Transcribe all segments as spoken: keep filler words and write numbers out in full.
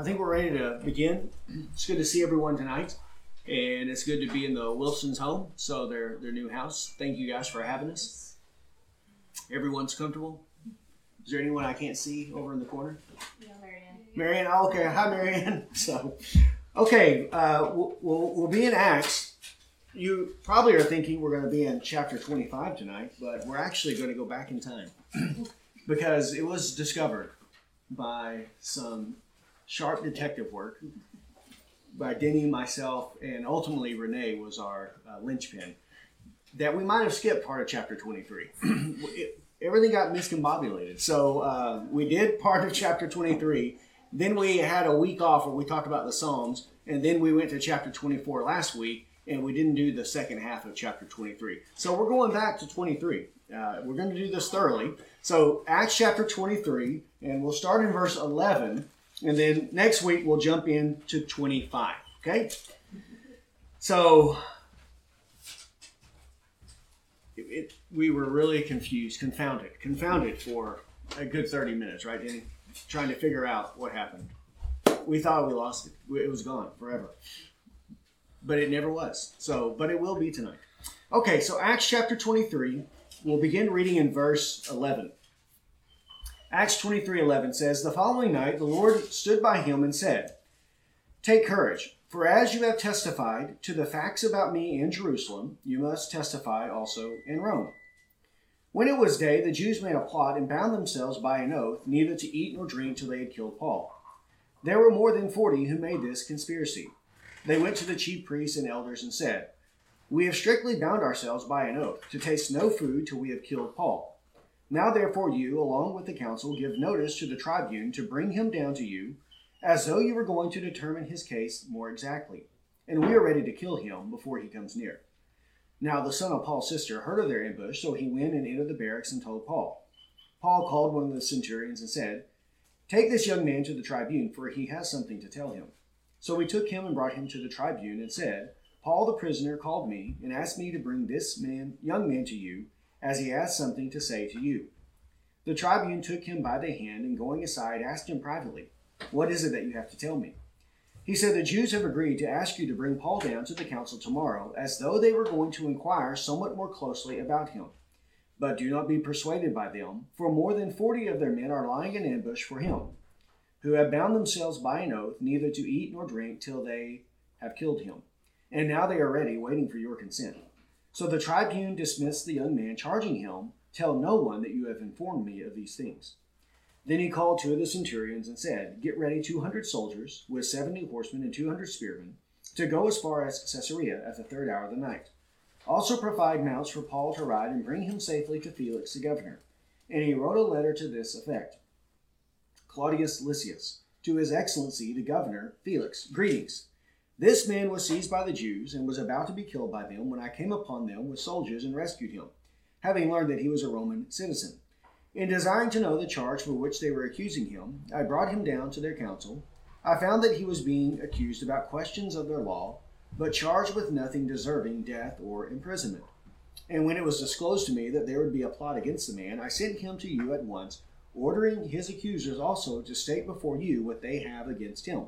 I think we're ready to begin. It's good to see everyone tonight, and it's good to be in the Wilson's home, so their their new house. Thank you guys for having us. Everyone's comfortable. Is there anyone I can't see over in the corner? Yeah, Marianne. Marianne, oh, okay. Hi, Marianne. So, okay, uh, we'll, we'll we'll be in Acts. You probably are thinking we're going to be in chapter twenty-five tonight, but we're actually going to go back in time because it was discovered by some sharp detective work by Denny, myself, and ultimately Renee was our uh, linchpin, that we might have skipped part of chapter twenty-three. it, everything got miscombobulated. So uh, we did part of chapter twenty-three. Then we had a week off where we talked about the Psalms. And then we went to chapter twenty-four last week, and we didn't do the second half of chapter twenty-three. So we're going back to twenty-three. Uh, we're going to do this thoroughly. So Acts chapter twenty-three, and we'll start in verse eleven. And then next week we'll jump into twenty-five. Okay? So it, it, we were really confused, confounded, confounded for a good thirty minutes, right, Danny? Trying to figure out what happened. We thought we lost it. It was gone forever. But it never was. So, but it will be tonight. Okay, so Acts chapter twenty-three, we'll begin reading in verse eleven. Acts twenty-three eleven says, "The following night the Lord stood by him and said, 'Take courage, for as you have testified to the facts about me in Jerusalem, you must testify also in Rome.' When it was day, the Jews made a plot and bound themselves by an oath neither to eat nor drink till they had killed Paul. There were more than forty who made this conspiracy. They went to the chief priests and elders and said, 'We have strictly bound ourselves by an oath to taste no food till we have killed Paul. Now therefore you, along with the council, give notice to the tribune to bring him down to you, as though you were going to determine his case more exactly. And we are ready to kill him before he comes near.' Now the son of Paul's sister heard of their ambush, so he went and entered the barracks and told Paul. Paul called one of the centurions and said, 'Take this young man to the tribune, for he has something to tell him.' So we took him and brought him to the tribune and said, 'Paul the prisoner called me and asked me to bring this man, young man to you, as he has something to say to you.' The tribune took him by the hand and going aside asked him privately, 'What is it that you have to tell me?' He said, 'The Jews have agreed to ask you to bring Paul down to the council tomorrow, as though they were going to inquire somewhat more closely about him. But do not be persuaded by them, for more than forty of their men are lying in ambush for him, who have bound themselves by an oath neither to eat nor drink till they have killed him. And now they are ready, waiting for your consent.' So the tribune dismissed the young man, charging him, 'Tell no one that you have informed me of these things.' Then he called two of the centurions and said, 'Get ready two hundred soldiers with seventy horsemen and two hundred spearmen to go as far as Caesarea at the third hour of the night. Also provide mounts for Paul to ride and bring him safely to Felix the governor.' And he wrote a letter to this effect: 'Claudius Lysias, to his excellency the governor, Felix, greetings. This man was seized by the Jews and was about to be killed by them when I came upon them with soldiers and rescued him, having learned that he was a Roman citizen. In desiring to know the charge for which they were accusing him, I brought him down to their council. I found that he was being accused about questions of their law, but charged with nothing deserving death or imprisonment. And when it was disclosed to me that there would be a plot against the man, I sent him to you at once, ordering his accusers also to state before you what they have against him.'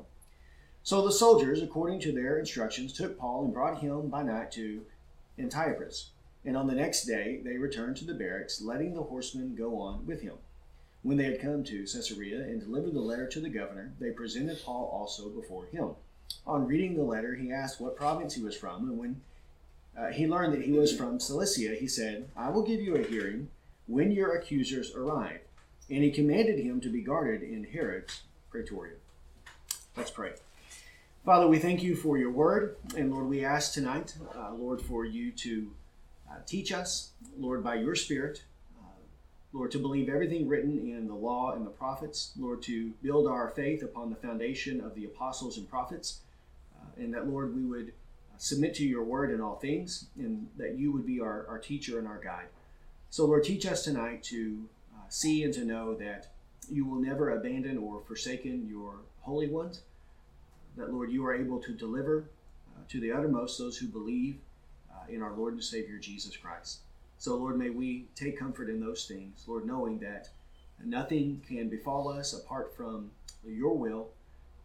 So the soldiers, according to their instructions, took Paul and brought him by night to Antiochus. And on the next day they returned to the barracks, letting the horsemen go on with him. When they had come to Caesarea and delivered the letter to the governor, they presented Paul also before him. On reading the letter, he asked what province he was from, and when uh, he learned that he was from Cilicia, he said, 'I will give you a hearing when your accusers arrive.' And he commanded him to be guarded in Herod's praetorium." Let's pray. Father, we thank you for your word, and Lord, we ask tonight, uh, Lord, for you to uh, teach us, Lord, by your Spirit, uh, Lord, to believe everything written in the law and the prophets, Lord, to build our faith upon the foundation of the apostles and prophets, uh, and that, Lord, we would uh, submit to your word in all things, and that you would be our, our teacher and our guide. So, Lord, teach us tonight to uh, see and to know that you will never abandon or forsaken your holy ones, that, Lord, you are able to deliver uh, to the uttermost those who believe uh, in our Lord and Savior, Jesus Christ. So, Lord, may we take comfort in those things, Lord, knowing that nothing can befall us apart from your will, uh,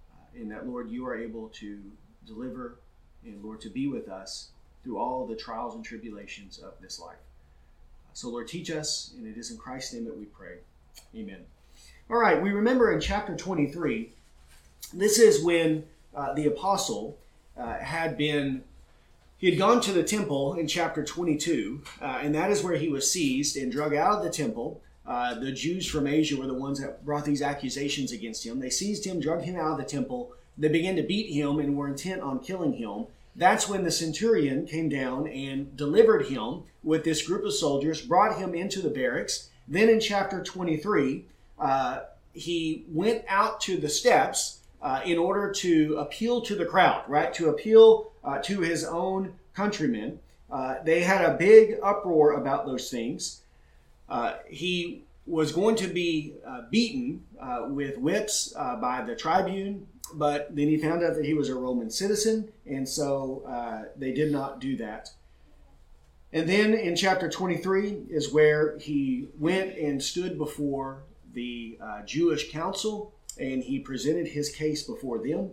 and that, Lord, you are able to deliver and, Lord, to be with us through all the trials and tribulations of this life. So, Lord, teach us, and it is in Christ's name that we pray. Amen. All right, we remember in chapter twenty-three, this is when uh, the apostle uh, had been, he had gone to the temple in chapter twenty-two, uh, and that is where he was seized and drug out of the temple. Uh, the Jews from Asia were the ones that brought these accusations against him. They seized him, drug him out of the temple. They began to beat him and were intent on killing him. That's when the centurion came down and delivered him with this group of soldiers, brought him into the barracks. Then in chapter twenty-three, uh, he went out to the steps uh, in order to appeal to the crowd, right? To appeal uh, to his own countrymen. Uh, they had a big uproar about those things. Uh, he was going to be uh, beaten uh, with whips uh, by the tribune, but then he found out that he was a Roman citizen, and so uh, they did not do that. And then in chapter twenty-three is where he went and stood before the uh, Jewish council, and he presented his case before them.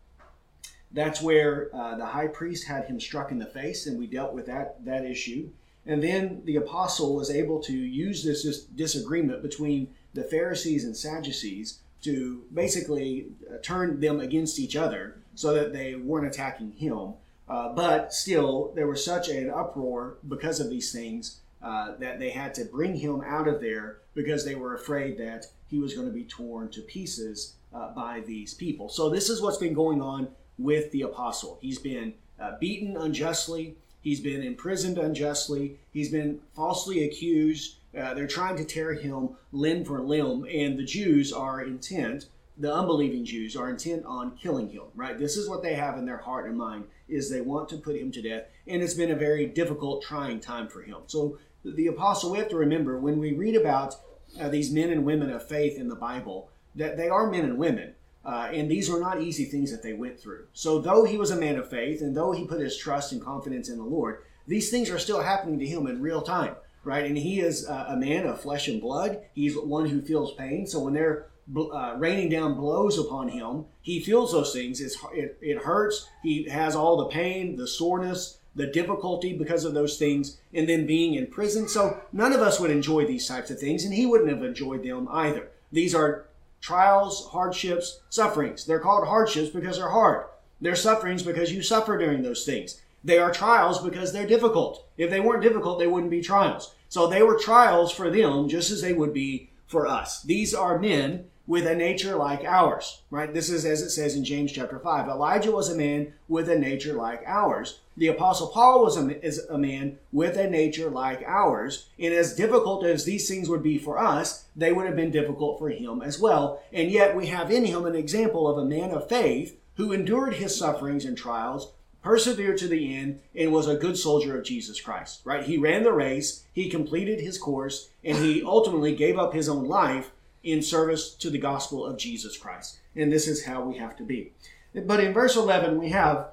That's where uh, the high priest had him struck in the face, and we dealt with that, that issue. And then the apostle was able to use this, this disagreement between the Pharisees and Sadducees to basically uh, turn them against each other so that they weren't attacking him. Uh, but still, there was such an uproar because of these things uh, that they had to bring him out of there because they were afraid that he was going to be torn to pieces uh, by these people. So this is what's been going on with the apostle. He's been uh, beaten unjustly. He's been imprisoned unjustly. He's been falsely accused. Uh, they're trying to tear him limb for limb, and the Jews are intent, the unbelieving Jews are intent on killing him, right? This is what they have in their heart and mind, is they want to put him to death, and it's been a very difficult, trying time for him. So the apostle, we have to remember, when we read about uh, these men and women of faith in the Bible, that they are men and women. Uh, and these were not easy things that they went through. So though he was a man of faith, and though he put his trust and confidence in the Lord, these things are still happening to him in real time, right? And he is uh, a man of flesh and blood. He's one who feels pain. So when they're uh, raining down blows upon him, he feels those things. It's, it, it hurts. He has all the pain, the soreness, the difficulty because of those things, and then being in prison. So none of us would enjoy these types of things, and he wouldn't have enjoyed them either. These are trials, hardships, sufferings. They're called hardships because they're hard. They're sufferings because you suffer during those things. They are trials because they're difficult. If they weren't difficult, they wouldn't be trials. So they were trials for them just as they would be for us. These are men with a nature like ours, right? This is as it says in James chapter five. Elijah was a man with a nature like ours. The Apostle Paul was a, is a man with a nature like ours. And as difficult as these things would be for us, they would have been difficult for him as well. And yet we have in him an example of a man of faith who endured his sufferings and trials, persevered to the end, and was a good soldier of Jesus Christ, right? He ran the race, he completed his course, and he ultimately gave up his own life in service to the gospel of Jesus Christ. And this is how we have to be. But in verse eleven, we have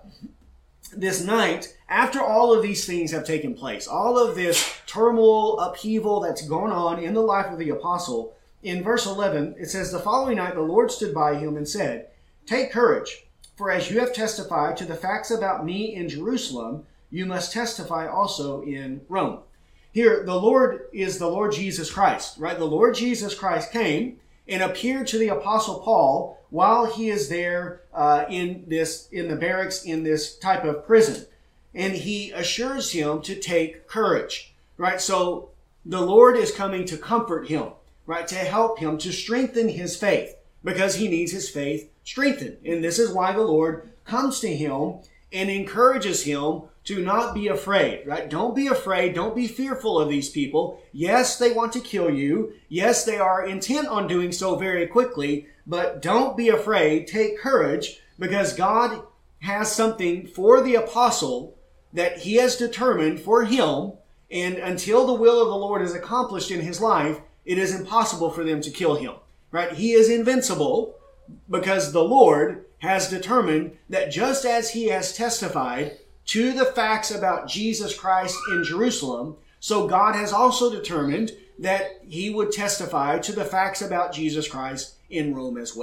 this night, after all of these things have taken place, all of this turmoil, upheaval that's gone on in the life of the apostle, in verse eleven, it says, "The following night the Lord stood by him and said, 'Take courage, for as you have testified to the facts about me in Jerusalem, you must testify also in Rome.'" Here, the Lord is the Lord Jesus Christ, right? The Lord Jesus Christ came and appeared to the Apostle Paul while he is there uh, in this in the barracks in this type of prison. And he assures him to take courage, right? So the Lord is coming to comfort him, right? To help him, to strengthen his faith, because he needs his faith strengthened. And this is why the Lord comes to him and encourages him to not be afraid, right? Don't be afraid. Don't be fearful of these people. Yes, they want to kill you. Yes, they are intent on doing so very quickly, but don't be afraid. Take courage, because God has something for the apostle that he has determined for him, and until the will of the Lord is accomplished in his life, it is impossible for them to kill him, right? He is invincible because the Lord has determined that just as he has testified to the facts about Jesus Christ in Jerusalem, so God has also determined that he would testify to the facts about Jesus Christ in Rome as well,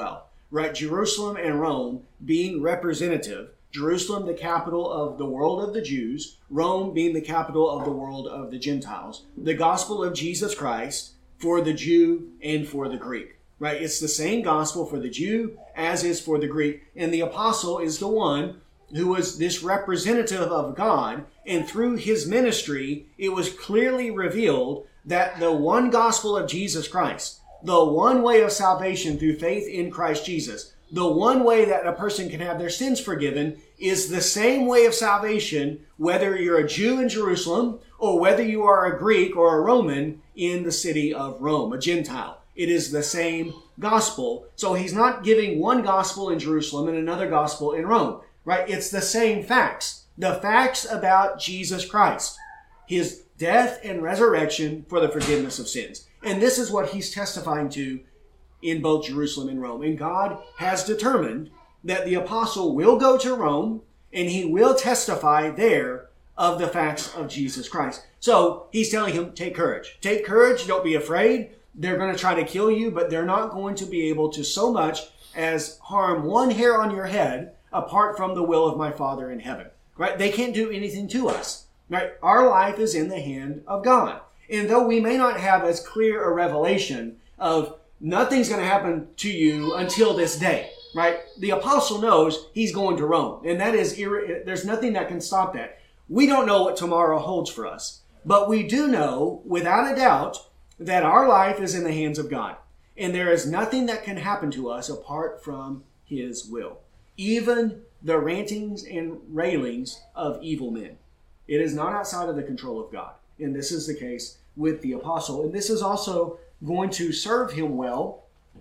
right? Jerusalem and Rome being representative. Jerusalem, the capital of the world of the Jews, Rome being the capital of the world of the Gentiles. The gospel of Jesus Christ for the Jew and for the Greek, right? It's the same gospel for the Jew as is for the Greek. And the apostle is the one who was this representative of God. And through his ministry, it was clearly revealed that the one gospel of Jesus Christ, the one way of salvation through faith in Christ Jesus, the one way that a person can have their sins forgiven is the same way of salvation, whether you're a Jew in Jerusalem or whether you are a Greek or a Roman in the city of Rome, a Gentile. It is the same gospel. So he's not giving one gospel in Jerusalem and another gospel in Rome, right? It's the same facts. The facts about Jesus Christ, his death and resurrection for the forgiveness of sins. And this is what he's testifying to in both Jerusalem and Rome. And God has determined that the apostle will go to Rome and he will testify there of the facts of Jesus Christ. So he's telling him, take courage. Take courage. Don't be afraid. They're going to try to kill you, but they're not going to be able to so much as harm one hair on your head apart from the will of my Father in heaven. Right? They can't do anything to us. Right? Our life is in the hand of God. And though we may not have as clear a revelation of nothing's going to happen to you until this day, right? The apostle knows he's going to Rome, and that is, irre- there's nothing that can stop that. We don't know what tomorrow holds for us, but we do know, without a doubt, that our life is in the hands of God, and there is nothing that can happen to us apart from his will. Even the rantings and railings of evil men. It is not outside of the control of God, and this is the case with the apostle, and this is also going to serve him well.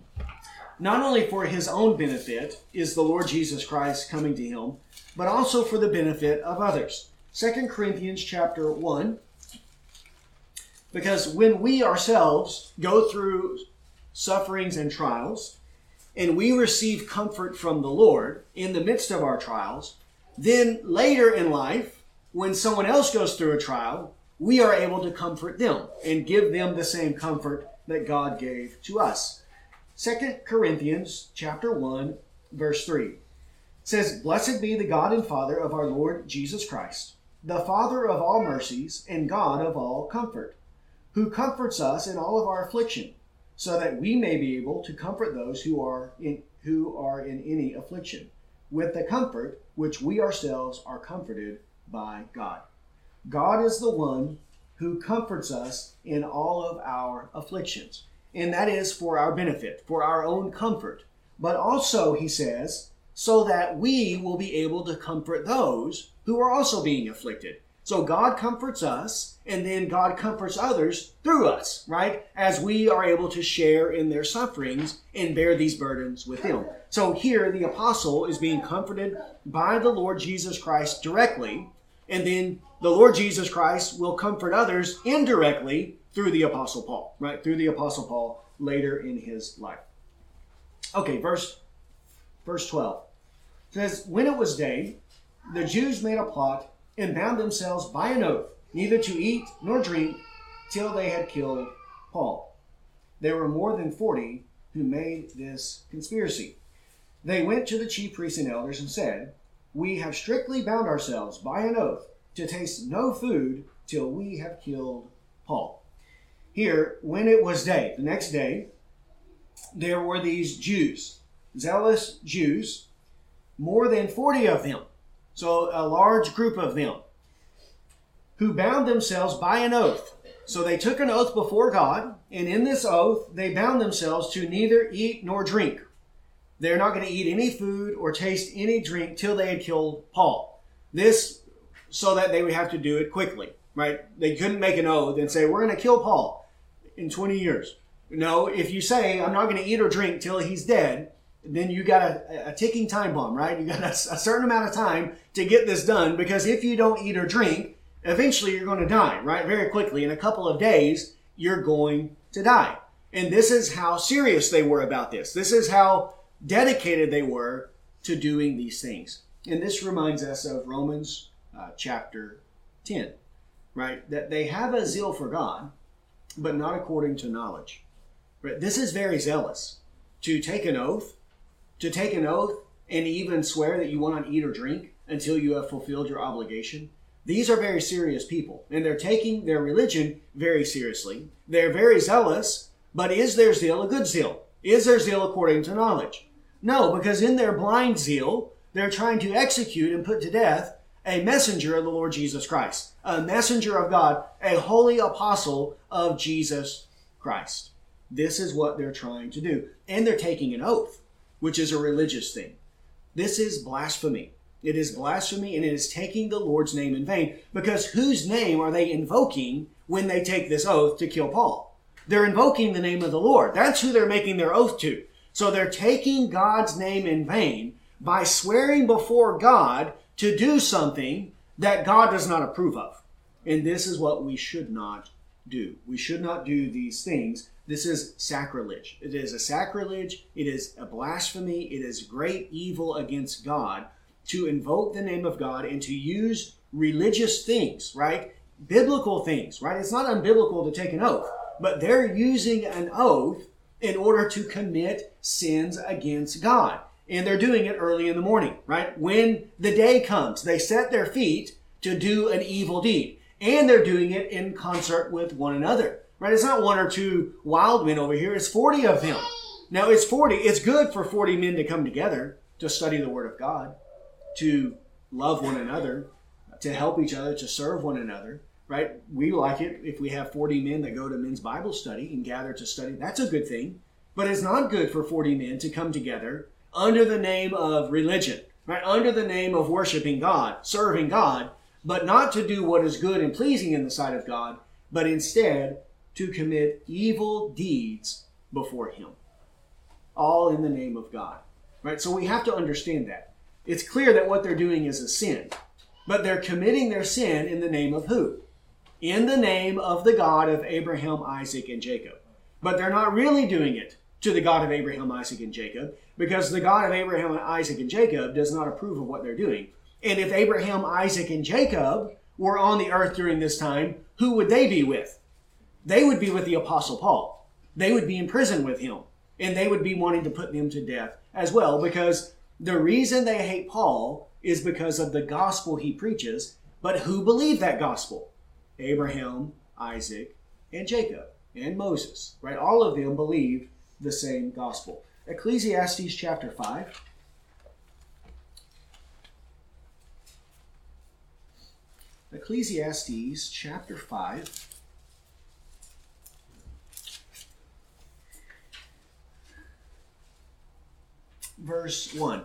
Not only for his own benefit is the Lord Jesus Christ coming to him, but also for the benefit of others. Second Corinthians chapter one, because when we ourselves go through sufferings and trials, and we receive comfort from the Lord in the midst of our trials, then later in life, when someone else goes through a trial, we are able to comfort them and give them the same comfort that God gave to us. Second Corinthians chapter one, verse three says, "Blessed be the God and Father of our Lord Jesus Christ, the Father of all mercies and God of all comfort, who comforts us in all of our affliction, so that we may be able to comfort those who are in who are in any affliction, with the comfort which we ourselves are comforted by God." God is the one who comforts us in all of our afflictions. And that is for our benefit, for our own comfort. But also, he says, so that we will be able to comfort those who are also being afflicted. So God comforts us, and then God comforts others through us, right? As we are able to share in their sufferings and bear these burdens with them. So here, the apostle is being comforted by the Lord Jesus Christ directly, and then the Lord Jesus Christ will comfort others indirectly through the Apostle Paul, right? Through the Apostle Paul later in his life. Okay, verse, verse twelve. It says, "When it was day, the Jews made a plot and bound themselves by an oath, neither to eat nor drink till they had killed Paul. There were more than forty who made this conspiracy. They went to the chief priests and elders and said, 'We have strictly bound ourselves by an oath to taste no food till we have killed Paul.'" Here, when it was day, the next day, there were these Jews, zealous Jews, more than forty of them, so a large group of them, who bound themselves by an oath. So they took an oath before God, and in this oath, they bound themselves to neither eat nor drink. They're not going to eat any food or taste any drink till they had killed Paul. This so that they would have to do it quickly, right? They couldn't make an oath and say, "We're going to kill Paul in twenty years. No, if you say, "I'm not going to eat or drink till he's dead," then you got a, a ticking time bomb, right? You got a, a certain amount of time to get this done, because if you don't eat or drink, eventually you're going to die, right? Very quickly. In a couple of days, you're going to die. And this is how serious they were about this. This is how dedicated they were to doing these things. And this reminds us of Romans uh, chapter ten, right? That they have a zeal for God, but not according to knowledge. Right? This is very zealous, to take an oath to take an oath and even swear that you will not eat or drink until you have fulfilled your obligation. These are very serious people, and they're taking their religion very seriously. They're very zealous, but is their zeal a good zeal? Is their zeal according to knowledge? No, because in their blind zeal, they're trying to execute and put to death a messenger of the Lord Jesus Christ, a messenger of God, a holy apostle of Jesus Christ. This is what they're trying to do. And they're taking an oath, which is a religious thing. This is blasphemy. It is blasphemy, and it is taking the Lord's name in vain, because whose name are they invoking when they take this oath to kill Paul? They're invoking the name of the Lord. That's who they're making their oath to. So they're taking God's name in vain by swearing before God to do something that God does not approve of. And this is what we should not do. We should not do these things. This is sacrilege. It is a sacrilege. It is a blasphemy. It is great evil against God to invoke the name of God and to use religious things, right? Biblical things, right? It's not unbiblical to take an oath, but they're using an oath in order to commit sins against God. And they're doing it early in the morning, right? When the day comes, they set their feet to do an evil deed. And they're doing it in concert with one another, right? It's not one or two wild men over here. It's forty of them. Now, it's forty. It's good for forty men to come together to study the Word of God, to love one another, to help each other, to serve one another, right? We like it if we have forty men that go to men's Bible study and gather to study. That's a good thing. But it's not good for forty men to come together under the name of religion, right? Under the name of worshiping God, serving God, but not to do what is good and pleasing in the sight of God, but instead to commit evil deeds before Him. All in the name of God, right? So we have to understand that. It's clear that what they're doing is a sin, but they're committing their sin in the name of who? In the name of the God of Abraham, Isaac, and Jacob. But they're not really doing it to the God of Abraham, Isaac, and Jacob, because the God of Abraham, Isaac, and Jacob does not approve of what they're doing. And if Abraham, Isaac, and Jacob were on the earth during this time, who would they be with? They would be with the Apostle Paul. They would be in prison with him, and they would be wanting to put them to death as well, because the reason they hate Paul is because of the gospel he preaches. But who believed that gospel? Abraham, Isaac, and Jacob, and Moses, right? All of them believed the same gospel. Ecclesiastes chapter five. Ecclesiastes chapter five. Verse one. It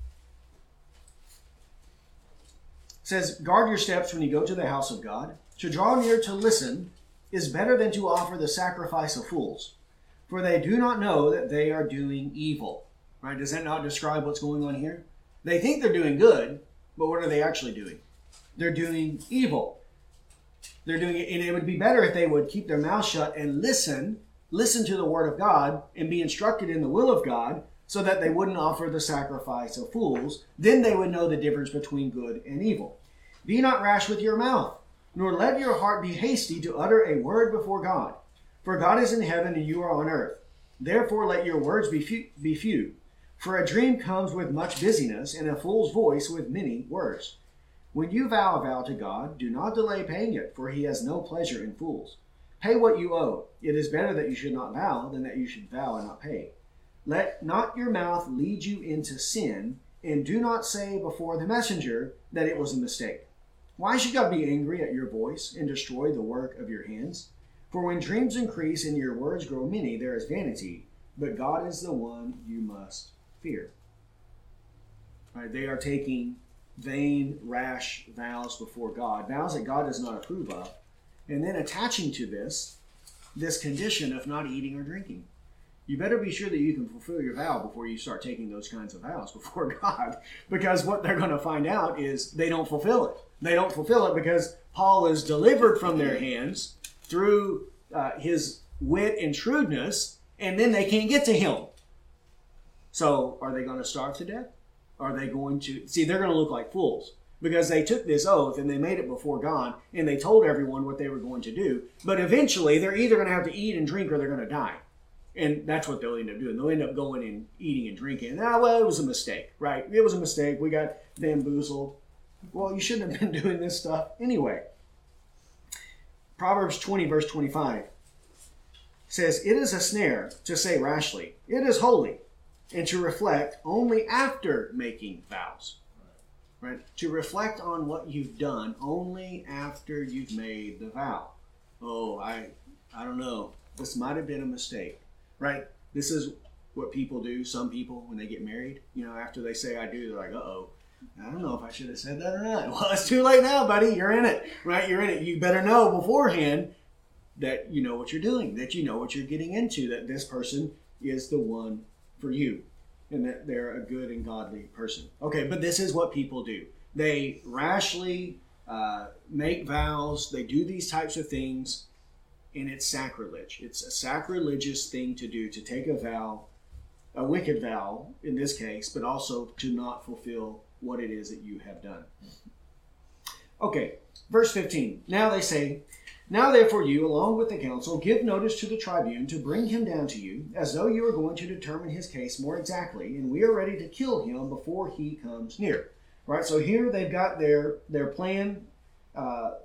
says, guard your steps when you go to the house of God. To draw near to listen is better than to offer the sacrifice of fools, for they do not know that they are doing evil. Right? Does that not describe what's going on here? They think they're doing good, but what are they actually doing? They're doing evil. They're doing it, and it would be better if they would keep their mouth shut and listen, listen to the word of God and be instructed in the will of God, so that they wouldn't offer the sacrifice of fools. Then they would know the difference between good and evil. Be not rash with your mouth, nor let your heart be hasty to utter a word before God. For God is in heaven and you are on earth. Therefore let your words be few, be few. For a dream comes with much busyness, and a fool's voice with many words. When you vow a vow to God, do not delay paying it, for he has no pleasure in fools. Pay what you owe. It is better that you should not vow than that you should vow and not pay. Let not your mouth lead you into sin, and do not say before the messenger that it was a mistake. Why should God be angry at your voice and destroy the work of your hands? For when dreams increase and your words grow many, there is vanity, but God is the one you must fear. Right, they are taking vain, rash vows before God, vows that God does not approve of, and then attaching to this, this condition of not eating or drinking. You better be sure that you can fulfill your vow before you start taking those kinds of vows before God, because what they're going to find out is they don't fulfill it. They don't fulfill it because Paul is delivered from their hands through uh, his wit and shrewdness, and then they can't get to him. So are they going to starve to death? Are they going to... See, they're going to look like fools because they took this oath and they made it before God, and they told everyone what they were going to do. But eventually, they're either going to have to eat and drink or they're going to die. And that's what they'll end up doing. They'll end up going and eating and drinking. Ah, well, it was a mistake, right? It was a mistake. We got bamboozled. Well, you shouldn't have been doing this stuff anyway. Proverbs twenty, verse twenty-five says, "It is a snare to say rashly, it is holy, and to reflect only after making vows." Right? To reflect on what you've done only after you've made the vow. Oh, I, I don't know. This might have been a mistake. Right? This is what people do. Some people, when they get married, you know, after they say I do, they're like, uh-oh, I don't know if I should have said that or not. Well, it's too late now, buddy. You're in it. Right? You're in it. You better know beforehand that you know what you're doing, that you know what you're getting into, that this person is the one for you, and that they're a good and godly person. Okay, but this is what people do. They rashly uh, make vows. They do these types of things, and it's sacrilege. It's a sacrilegious thing to do, to take a vow, a wicked vow in this case, but also to not fulfill what it is that you have done. Okay, verse fifteen. Now they say, "Now therefore you, along with the council, give notice to the tribune to bring him down to you, as though you were going to determine his case more exactly, and we are ready to kill him before he comes near." Right, so here they've got their, their plan, uh,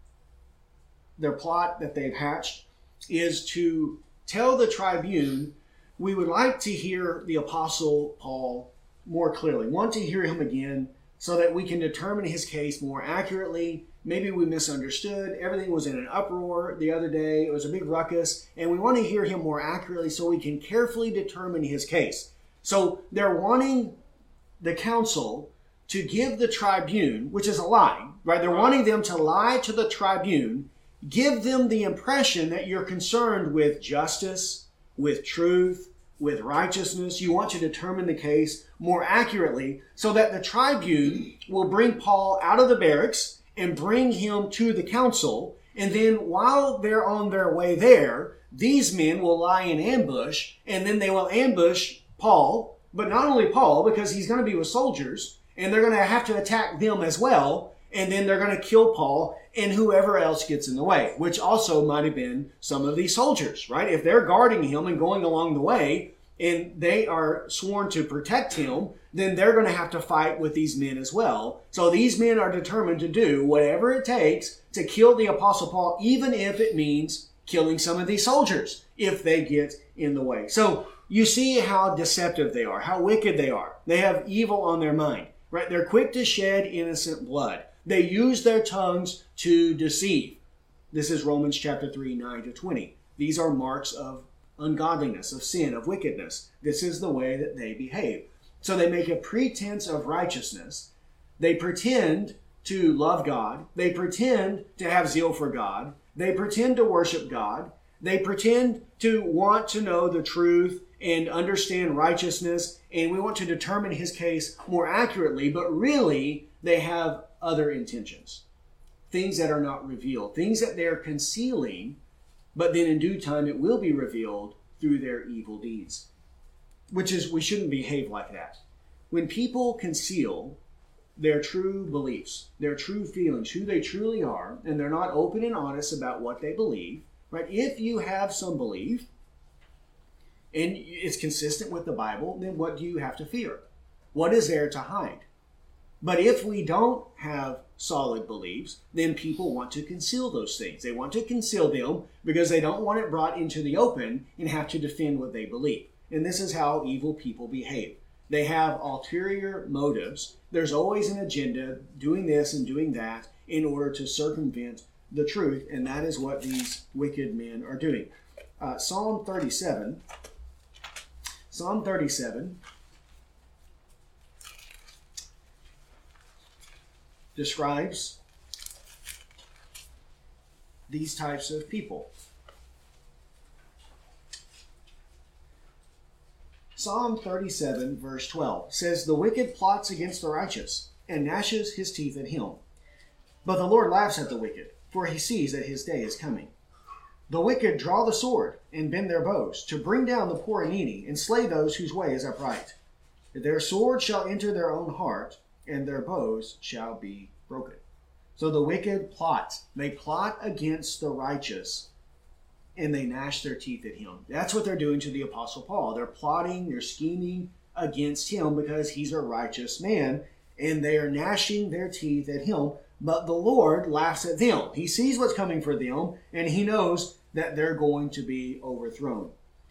their plot that they've hatched is to tell the tribune, we would like to hear the Apostle Paul more clearly, want to hear him again so that we can determine his case more accurately. Maybe we misunderstood. Everything was in an uproar the other day. It was a big ruckus, and we want to hear him more accurately so we can carefully determine his case. So they're wanting the council to give the tribune, which is a lie, right? They're wanting them to lie to the tribune, give them the impression that you're concerned with justice, with truth, with righteousness. You want to determine the case more accurately so that the tribune will bring Paul out of the barracks and bring him to the council. And then while they're on their way there, these men will lie in ambush, and then they will ambush Paul, but not only Paul, because he's going to be with soldiers, and they're going to have to attack them as well, and then they're going to kill Paul and whoever else gets in the way, which also might have been some of these soldiers, right? If they're guarding him and going along the way, and they are sworn to protect him, then they're going to have to fight with these men as well. So these men are determined to do whatever it takes to kill the Apostle Paul, even if it means killing some of these soldiers, if they get in the way. So you see how deceptive they are, how wicked they are. They have evil on their mind, right? They're quick to shed innocent blood. They use their tongues to deceive. This is Romans chapter three, nine to twenty. These are marks of ungodliness, of sin, of wickedness. This is the way that they behave. So they make a pretense of righteousness. They pretend to love God. They pretend to have zeal for God. They pretend to worship God. They pretend to want to know the truth and understand righteousness, and we want to determine his case more accurately, but really they have other intentions, things that are not revealed, things that they're concealing, but then in due time it will be revealed through their evil deeds, which is, we shouldn't behave like that. When people conceal their true beliefs, their true feelings, who they truly are, and they're not open and honest about what they believe, right? If you have some belief and it's consistent with the Bible, then what do you have to fear? What is there to hide? But if we don't have solid beliefs, then people want to conceal those things. They want to conceal them because they don't want it brought into the open and have to defend what they believe. And this is how evil people behave. They have ulterior motives. There's always an agenda, doing this and doing that in order to circumvent the truth, and that is what these wicked men are doing. Uh, Psalm thirty-seven. Psalm thirty-seven describes these types of people. Psalm thirty-seven, verse twelve says, "The wicked plots against the righteous and gnashes his teeth at him. But the Lord laughs at the wicked, for he sees that his day is coming. The wicked draw the sword and bend their bows to bring down the poor and needy and slay those whose way is upright. Their sword shall enter their own heart, and their bows shall be broken." So the wicked plot. They plot against the righteous. and they gnash their teeth at him. That's what they're doing to the Apostle Paul. They're plotting, they're scheming against him because he's a righteous man, and they are gnashing their teeth at him. But the Lord laughs at them. He sees what's coming for them, and he knows that they're going to be overthrown.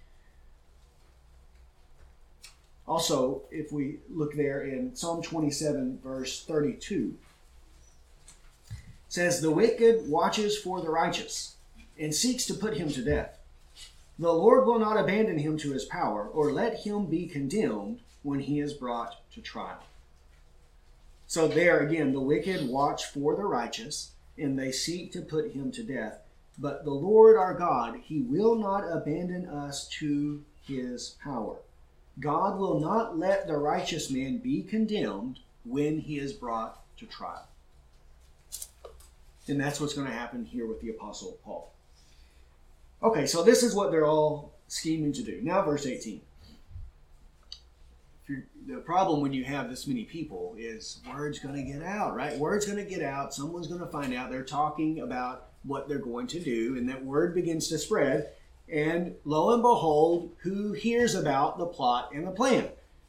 Also, if we look there in Psalm twenty-seven, verse thirty-two, it says, "The wicked watches for the righteous, and seeks to put him to death. The Lord will not abandon him to his power, or let him be condemned when he is brought to trial." So there again, the wicked watch for the righteous, and they seek to put him to death. But the Lord our God, he will not abandon us to his power. God will not let the righteous man be condemned when he is brought to trial. And that's what's going to happen here with the Apostle Paul. Okay, so this is what they're all scheming to do. Now verse eighteen. The problem when you have this many people is word's going to get out, right? Word's going to get out. Someone's going to find out. They're talking about what they're going to do, and that word begins to spread. And lo and behold, who hears about the plot and the plan?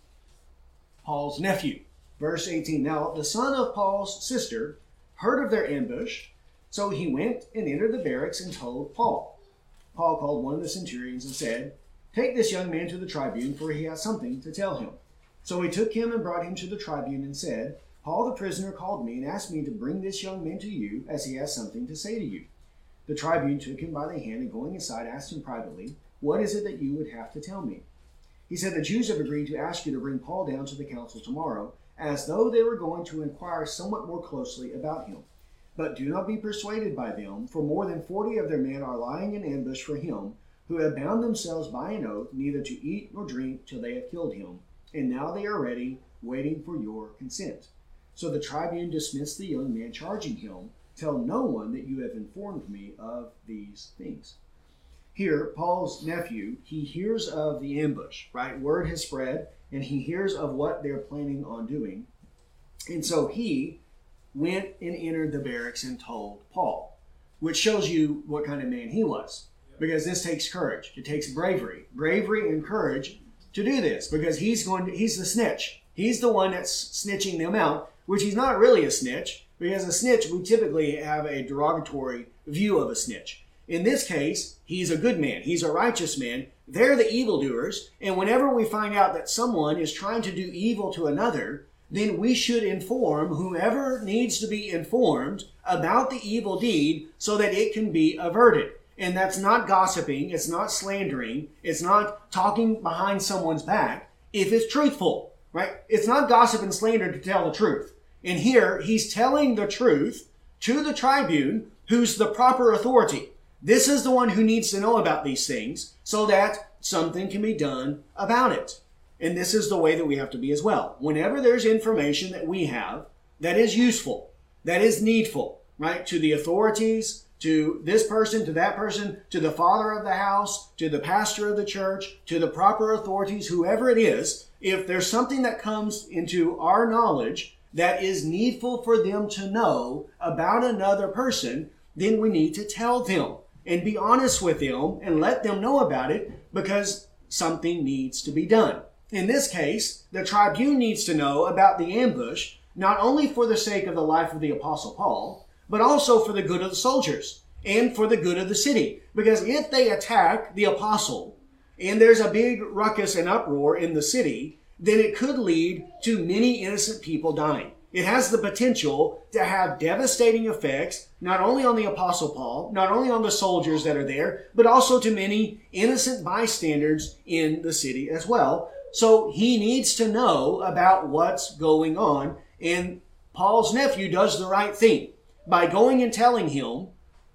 Paul's nephew. Verse eighteen. "Now the son of Paul's sister heard of their ambush, so he went and entered the barracks and told Paul. Paul called one of the centurions and said, 'Take this young man to the tribune, for he has something to tell him.' So he took him and brought him to the tribune and said, 'Paul the prisoner called me and asked me to bring this young man to you, as he has something to say to you.' The tribune took him by the hand and going aside asked him privately, 'What is it that you would have to tell me?' He said, 'The Jews have agreed to ask you to bring Paul down to the council tomorrow, as though they were going to inquire somewhat more closely about him. But do not be persuaded by them, for more than forty of their men are lying in ambush for him, who have bound themselves by an oath neither to eat nor drink till they have killed him. And now they are ready, waiting for your consent.' So the tribune dismissed the young man, charging him, 'Tell no one that you have informed me of these things.'" Here, Paul's nephew, he hears of the ambush, right? Word has spread, and he hears of what they're planning on doing. And so he went and entered the barracks and told Paul, which shows you what kind of man he was. Because this takes courage. It takes bravery. Bravery and courage to do this, because he's going to, he's the snitch. He's the one that's snitching them out, which he's not really a snitch, because a snitch, we typically have a derogatory view of a snitch. In this case, he's a good man. He's a righteous man. They're the evildoers. And whenever we find out that someone is trying to do evil to another, then we should inform whoever needs to be informed about the evil deed so that it can be averted. And that's not gossiping. It's not slandering. It's not talking behind someone's back if it's truthful, right? It's not gossip and slander to tell the truth. And here, he's telling the truth to the tribune, who's the proper authority. This is the one who needs to know about these things so that something can be done about it. And this is the way that we have to be as well. Whenever there's information that we have that is useful, that is needful, right, to the authorities, to this person, to that person, to the father of the house, to the pastor of the church, to the proper authorities, whoever it is, if there's something that comes into our knowledge that is needful for them to know about another person, then we need to tell them and be honest with them and let them know about it, because something needs to be done. In this case, the tribune needs to know about the ambush, not only for the sake of the life of the Apostle Paul, but also for the good of the soldiers and for the good of the city. Because if they attack the apostle and there's a big ruckus and uproar in the city, then it could lead to many innocent people dying. It has the potential to have devastating effects, not only on the Apostle Paul, not only on the soldiers that are there, but also to many innocent bystanders in the city as well. So he needs to know about what's going on. And Paul's nephew does the right thing by going and telling him,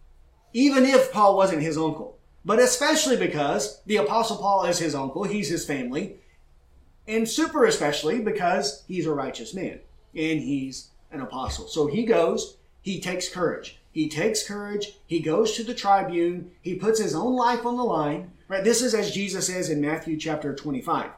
even if Paul wasn't his uncle, but especially because the Apostle Paul is his uncle, he's his family, and super especially because he's a righteous man and he's an apostle. So he goes, he takes courage. He takes courage. He goes to the tribune. He puts his own life on the line. Right? This is as Jesus says in Matthew chapter twenty-five,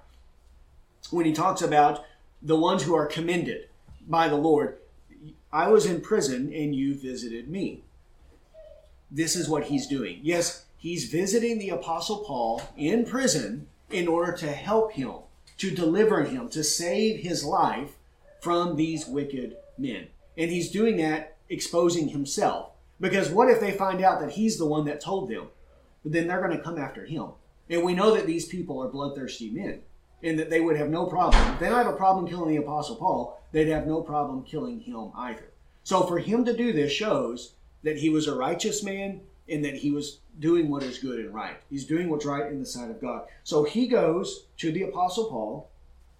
when he talks about the ones who are commended by the Lord. I was in prison and you visited me. This is what he's doing. Yes, he's visiting the Apostle Paul in prison in order to help him, to deliver him, to save his life from these wicked men. And he's doing that exposing himself. Because what if they find out that he's the one that told them? Then they're going to come after him. And we know that these people are bloodthirsty men, and that they would have no problem. If they don't have a problem killing the Apostle Paul, they'd have no problem killing him either. So for him to do this shows that he was a righteous man and that he was doing what is good and right. He's doing what's right in the sight of God. So he goes to the Apostle Paul,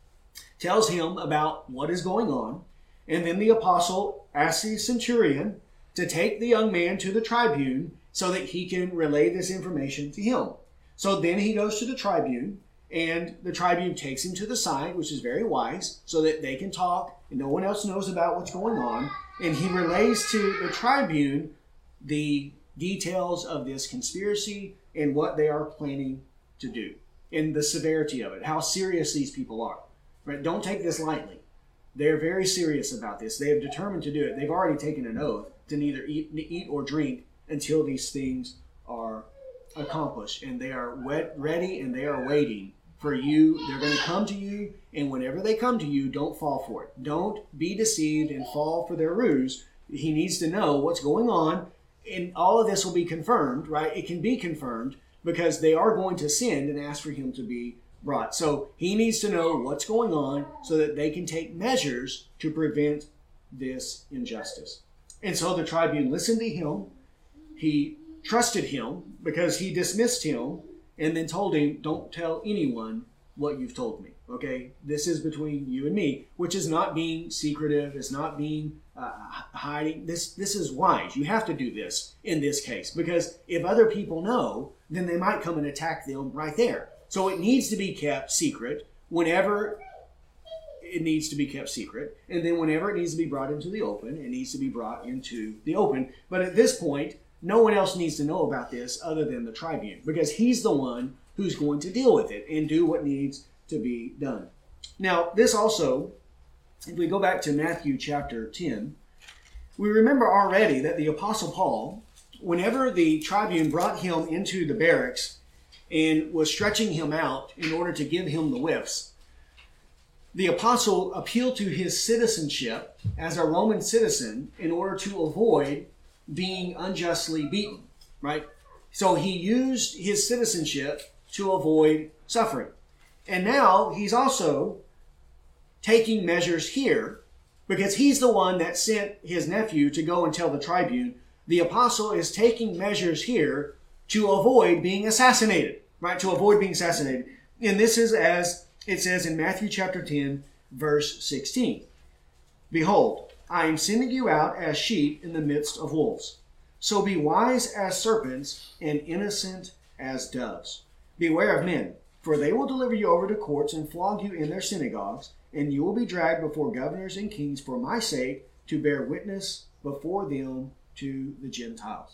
tells him about what is going on, and then the apostle asks the centurion to take the young man to the tribune so that he can relay this information to him. So then he goes to the tribune, and the tribune takes him to the side, which is very wise, so that they can talk and no one else knows about what's going on. And he relays to the tribune the details of this conspiracy and what they are planning to do, and the severity of it, how serious these people are. Right? Don't take this lightly. They're very serious about this. They have determined to do it. They've already taken an oath to neither eat, eat or drink until these things are accomplished. And they are wet, ready, and they are waiting for you. They're going to come to you, and whenever they come to you, don't fall for it. Don't be deceived and fall for their ruse. He needs to know what's going on, and all of this will be confirmed, right? It can be confirmed because they are going to send and ask for him to be brought. So he needs to know what's going on so that they can take measures to prevent this injustice. And so the tribune listened to him. He trusted him because he dismissed him and then told him, don't tell anyone what you've told me. Okay, this is between you and me, which is not being secretive. It's not being uh, hiding. This this is wise. You have to do this in this case because if other people know, then they might come and attack them right there. So it needs to be kept secret whenever it needs to be kept secret. And then whenever it needs to be brought into the open, it needs to be brought into the open. But at this point, no one else needs to know about this other than the tribune because he's the one who's going to deal with it and do what needs to be done. Now, this also, if we go back to Matthew chapter ten, we remember already that the Apostle Paul, whenever the tribune brought him into the barracks and was stretching him out in order to give him the whips, the apostle appealed to his citizenship as a Roman citizen in order to avoid being unjustly beaten, right? So he used his citizenship to avoid suffering. And now he's also taking measures here because he's the one that sent his nephew to go and tell the tribune. The apostle is taking measures here to avoid being assassinated, right? To avoid being assassinated. And this is as it says in Matthew chapter ten, verse sixteen. Behold, I am sending you out as sheep in the midst of wolves. So be wise as serpents and innocent as doves. Beware of men, for they will deliver you over to courts and flog you in their synagogues, and you will be dragged before governors and kings for my sake to bear witness before them to the Gentiles.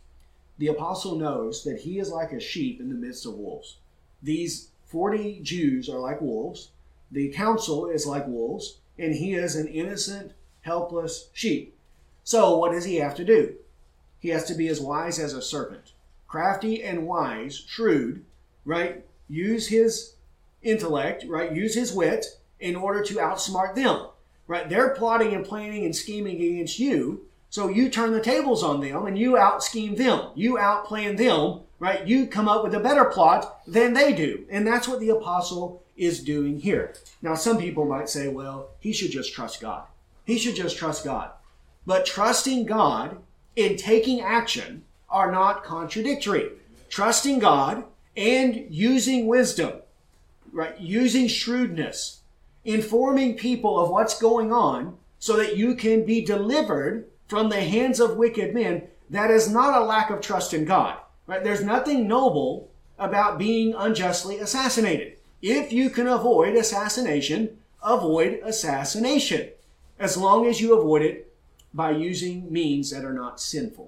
The apostle knows that he is like a sheep in the midst of wolves. These forty Jews are like wolves. The council is like wolves, and he is an innocent, helpless sheep. So what does he have to do? He has to be as wise as a serpent. Crafty and wise, shrewd, right? Use his intellect, right? Use his wit in order to outsmart them, right? They're plotting and planning and scheming against you. So you turn the tables on them and you out-scheme them. You out-plan them, right? You come up with a better plot than they do. And that's what the apostle is doing here. Now, some people might say, well, he should just trust God. He should just trust God. But trusting God and taking action are not contradictory. Trusting God and using wisdom, right? Using shrewdness, informing people of what's going on so that you can be delivered from the hands of wicked men, that is not a lack of trust in God, right? There's nothing noble about being unjustly assassinated. If you can avoid assassination, avoid assassination, as long as you avoid it by using means that are not sinful.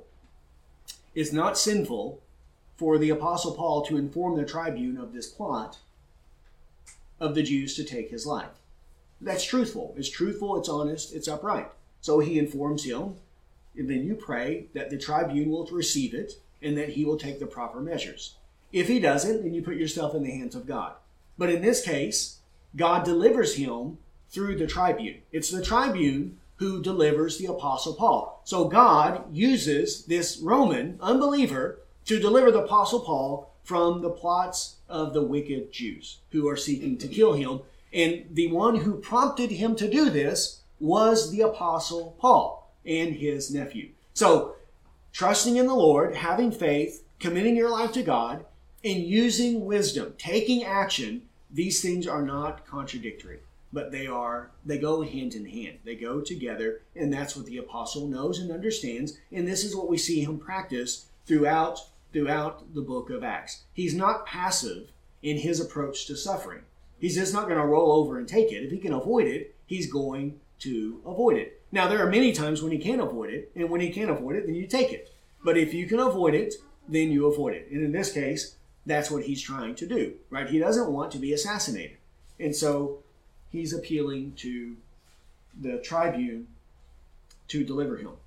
It's not sinful for the Apostle Paul to inform the tribune of this plot of the Jews to take his life. That's truthful. It's truthful, it's honest, it's upright. So he informs him, and then you pray that the tribune will receive it, and that he will take the proper measures. If he doesn't, then you put yourself in the hands of God. But in this case, God delivers him through the tribune. It's the tribune who delivers the Apostle Paul. So God uses this Roman unbeliever to deliver the Apostle Paul from the plots of the wicked Jews who are seeking to kill him. And the one who prompted him to do this was the Apostle Paul and his nephew. So, trusting in the Lord, having faith, committing your life to God, and using wisdom, taking action, these things are not contradictory, but they are, they go hand in hand. They go together, and that's what the apostle knows and understands, and this is what we see him practice throughout, throughout the book of Acts. He's not passive in his approach to suffering. He's just not going to roll over and take it. If he can avoid it, he's going to avoid it. Now, there are many times when he can't avoid it, and when he can't avoid it, then you take it. But if you can avoid it, then you avoid it. And in this case, that's what he's trying to do, right? He doesn't want to be assassinated. And so he's appealing to the tribune to deliver him.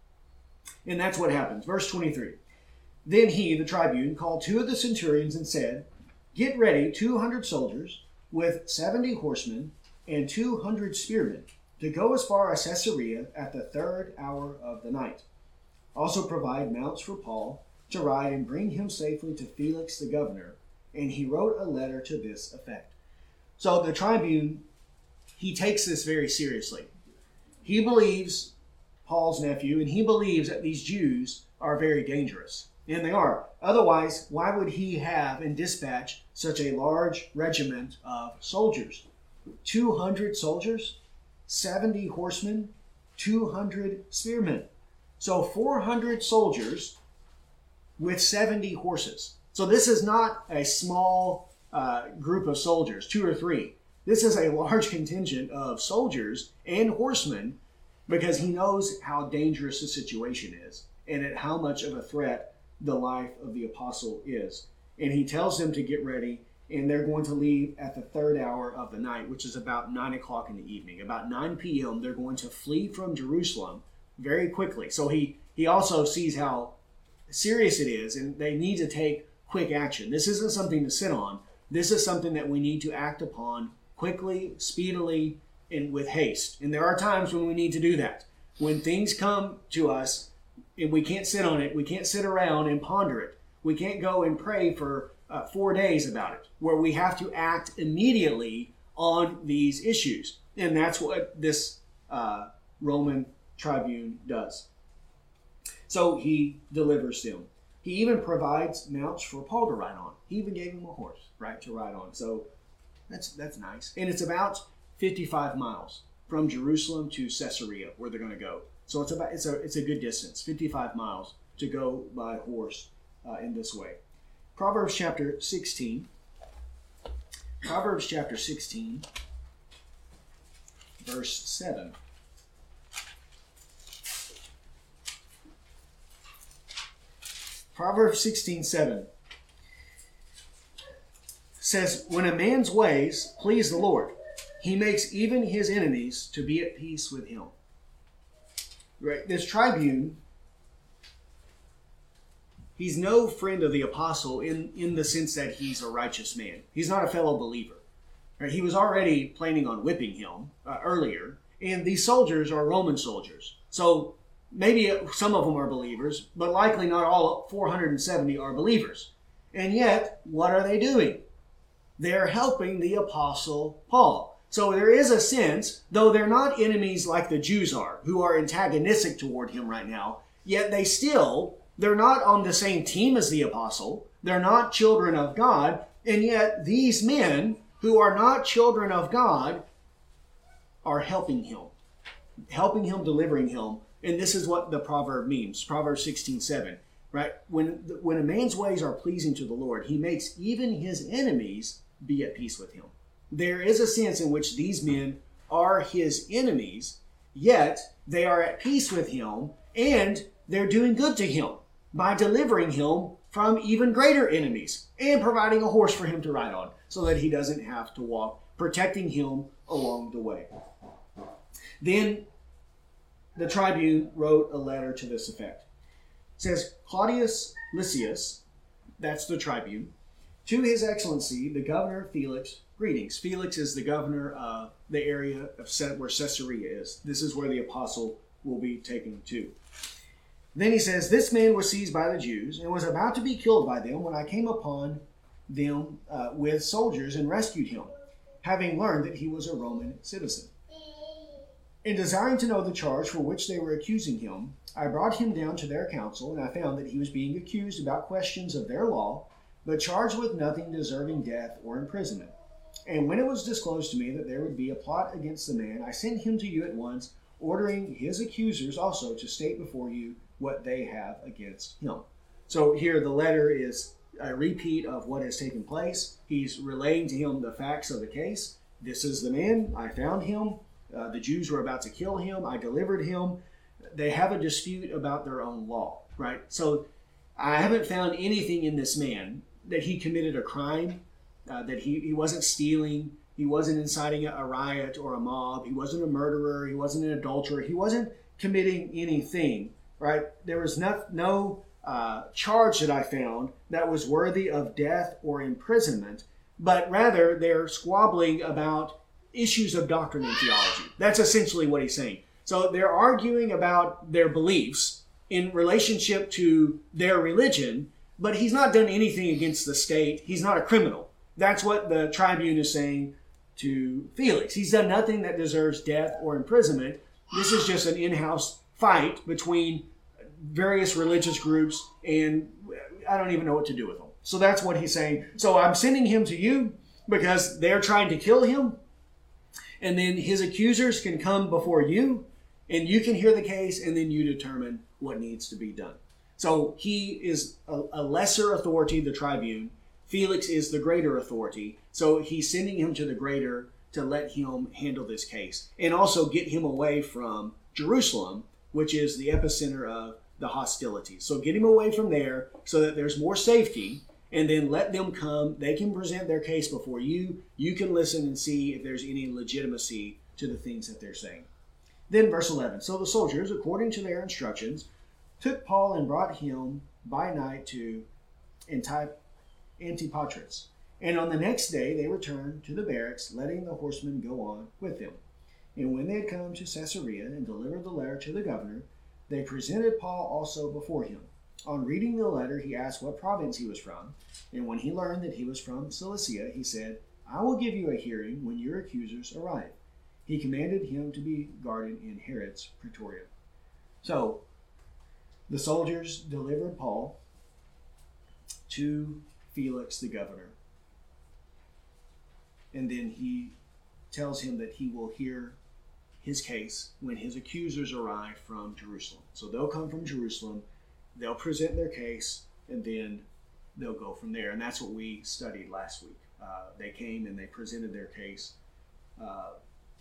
And that's what happens. Verse twenty-three. Then he, the tribune, called two of the centurions and said, "Get ready two hundred soldiers with seventy horsemen and two hundred spearmen to go as far as Caesarea at the third hour of the night. Also provide mounts for Paul to ride and bring him safely to Felix the governor." And he wrote a letter to this effect. So the tribune, he takes this very seriously. He believes Paul's nephew, and he believes that these Jews are very dangerous. And they are. Otherwise, why would he have and dispatch such a large regiment of soldiers? two hundred soldiers, seventy horsemen, two hundred spearmen. So four hundred soldiers with seventy horses. So this is not a small uh, group of soldiers, two or three. This is a large contingent of soldiers and horsemen, because he knows how dangerous the situation is and at how much of a threat the life of the apostle is. And he tells them to get ready, and they're going to leave at the third hour of the night, which is about nine o'clock in the evening. About nine p.m., they're going to flee from Jerusalem very quickly. So he, he also sees how serious it is, and they need to take quick action. This isn't something to sit on. This is something that we need to act upon quickly, speedily, and with haste. And there are times when we need to do that. When things come to us, and we can't sit on it, we can't sit around and ponder it. We can't go and pray for uh, four days about it, where we have to act immediately on these issues. And that's what this uh, Roman tribune does. So he delivers them. He even provides mounts for Paul to ride on. He even gave him a horse, right, to ride on. So that's that's nice. And it's about fifty-five miles from Jerusalem to Caesarea, where they're going to go. So it's about it's a it's a good distance, fifty-five miles to go by horse uh, in this way. Proverbs chapter sixteen. Proverbs chapter sixteen, verse seven. Proverbs sixteen seven says, "When a man's ways please the Lord, he makes even his enemies to be at peace with him." Right? This tribune, he's no friend of the apostle in, in the sense that he's a righteous man. He's not a fellow believer. Right? He was already planning on whipping him uh, earlier, and these soldiers are Roman soldiers. So maybe some of them are believers, but likely not all four hundred seventy are believers. And yet, what are they doing? They're helping the apostle Paul. So there is a sense, though they're not enemies like the Jews are, who are antagonistic toward him right now, yet they still, they're not on the same team as the apostle. They're not children of God. And yet these men who are not children of God are helping him, helping him, delivering him. And this is what the proverb means, Proverbs sixteen seven, right? When, when a man's ways are pleasing to the Lord, he makes even his enemies be at peace with him. There is a sense in which these men are his enemies, yet they are at peace with him, and they're doing good to him by delivering him from even greater enemies and providing a horse for him to ride on so that he doesn't have to walk, protecting him along the way. Then the tribune wrote a letter to this effect. says, Claudius Lysias, that's the tribune, to his excellency, the governor Felix, greetings. Felix is the governor of the area of where Caesarea is. This is where the apostle will be taken to. Then he says, this man was seized by the Jews and was about to be killed by them when I came upon them uh, with soldiers and rescued him, having learned that he was a Roman citizen. In desiring to know the charge for which they were accusing him, I brought him down to their council, and I found that he was being accused about questions of their law, but charged with nothing deserving death or imprisonment. And when it was disclosed to me that there would be a plot against the man, I sent him to you at once, ordering his accusers also to state before you what they have against him. So here the letter is a repeat of what has taken place. He's relaying to him the facts of the case. This is the man. I found him. Uh, the Jews were about to kill him. I delivered him. They have a dispute about their own law, right? So I haven't found anything in this man that he committed a crime, uh, that he, he wasn't stealing, he wasn't inciting a, a riot or a mob, he wasn't a murderer, he wasn't an adulterer, he wasn't committing anything, right? There was no, no uh, charge that I found that was worthy of death or imprisonment, but rather they're squabbling about issues of doctrine and theology. That's essentially what he's saying. So they're arguing about their beliefs in relationship to their religion, but he's not done anything against the state. He's not a criminal. That's what the tribune is saying to Felix. He's done nothing that deserves death or imprisonment. This is just an in-house fight between various religious groups, and I don't even know what to do with them. So that's what he's saying. So I'm sending him to you because they're trying to kill him, and then his accusers can come before you, and you can hear the case, and then you determine what needs to be done. So he is a, a lesser authority, the tribune. Felix is the greater authority. So he's sending him to the greater to let him handle this case and also get him away from Jerusalem, which is the epicenter of the hostilities. So get him away from there so that there's more safety, and then let them come. They can present their case before you. You can listen and see if there's any legitimacy to the things that they're saying. Then verse eleven, so the soldiers, according to their instructions, took Paul and brought him by night to Antipatris. And on the next day they returned to the barracks, letting the horsemen go on with them. And when they had come to Caesarea and delivered the letter to the governor, they presented Paul also before him. On reading the letter, he asked what province he was from. And when he learned that he was from Cilicia, he said, I will give you a hearing when your accusers arrive. He commanded him to be guarded in Herod's praetorium. So, the soldiers delivered Paul to Felix the governor. And then he tells him that he will hear his case when his accusers arrive from Jerusalem. So they'll come from Jerusalem, they'll present their case, and then they'll go from there. And that's what we studied last week. Uh, they came and they presented their case. Uh,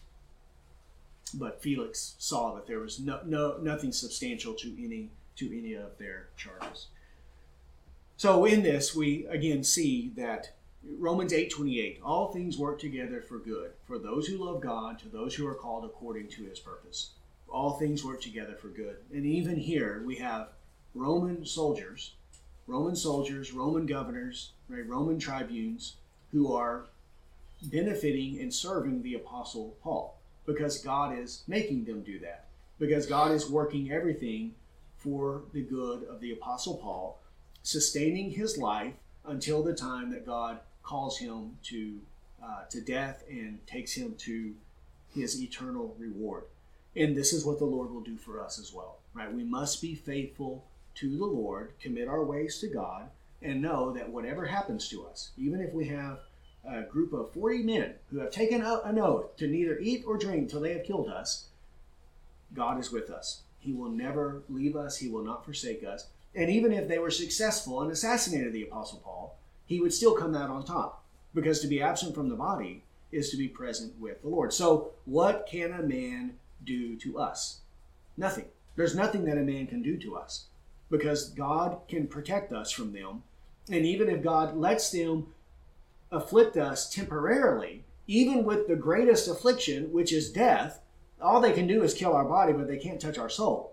but Felix saw that there was no, no nothing substantial to any to any of their charges. So in this, we again see that Romans eight twenty-eight, all things work together for good, for those who love God, to those who are called according to his purpose. All things work together for good. And even here, we have Roman soldiers, Roman soldiers, Roman governors, right, Roman tribunes, who are benefiting and serving the Apostle Paul, because God is making them do that, because God is working everything for the good of the Apostle Paul, sustaining his life until the time that God calls him to uh, to death and takes him to his eternal reward. And this is what the Lord will do for us as well, right? We must be faithful to the Lord, commit our ways to God, and know that whatever happens to us, even if we have a group of forty men who have taken an oath to neither eat or drink till they have killed us, God is with us. He will never leave us. He will not forsake us. And even if they were successful and assassinated the Apostle Paul, he would still come out on top, because to be absent from the body is to be present with the Lord. So what can a man do to us? Nothing. There's nothing that a man can do to us, because God can protect us from them. And even if God lets them afflict us temporarily, even with the greatest affliction, which is death, all they can do is kill our body, but they can't touch our soul.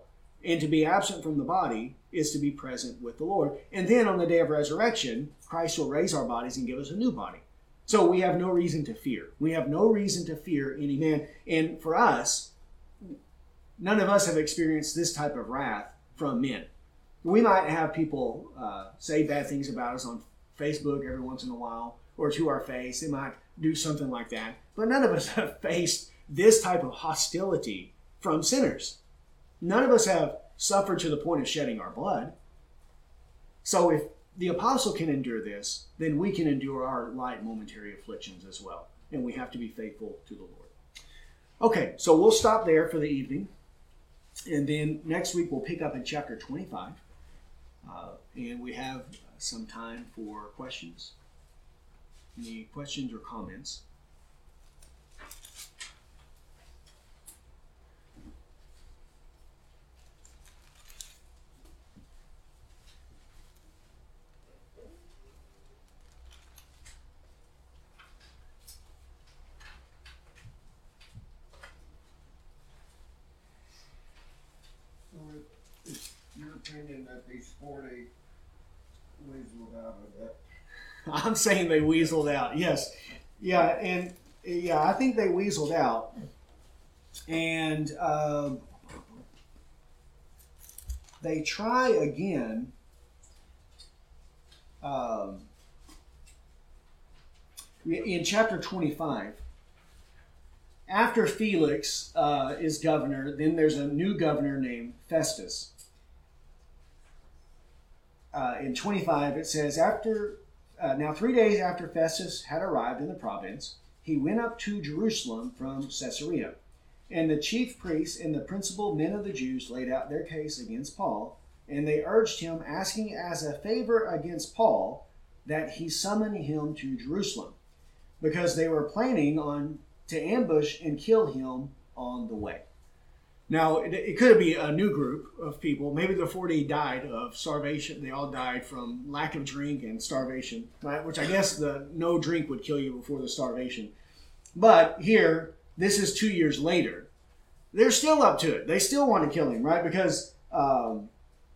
And to be absent from the body is to be present with the Lord. And then on the day of resurrection, Christ will raise our bodies and give us a new body. So we have no reason to fear. We have no reason to fear any man. And for us, none of us have experienced this type of wrath from men. We might have people uh, say bad things about us on Facebook every once in a while, or to our face. They might do something like that. But none of us have faced this type of hostility from sinners. None of us have suffered to the point of shedding our blood. So if the apostle can endure this, then we can endure our light momentary afflictions as well. And we have to be faithful to the Lord. Okay, so we'll stop there for the evening. And then next week we'll pick up in chapter twenty-five. Uh, and we have some time for questions. Any questions or comments? Your opinion that these forty weaseled out of that? I'm saying they weaseled out. Yes, yeah, and yeah, I think they weaseled out, and um, they try again. Um, in chapter twenty-five. After Felix uh, is governor, then there's a new governor named Festus. Uh, in twenty-five, it says, "After uh, now three days after Festus had arrived in the province, he went up to Jerusalem from Caesarea. And the chief priests and the principal men of the Jews laid out their case against Paul, and they urged him, asking as a favor against Paul that he summon him to Jerusalem, because they were planning on to ambush and kill him on the way." Now, it, it could be a new group of people. Maybe the forty died of starvation. They all died from lack of drink and starvation, right? Which I guess the no drink would kill you before the starvation. But here, this is two years later. They're still up to it. They still want to kill him, right? Because um,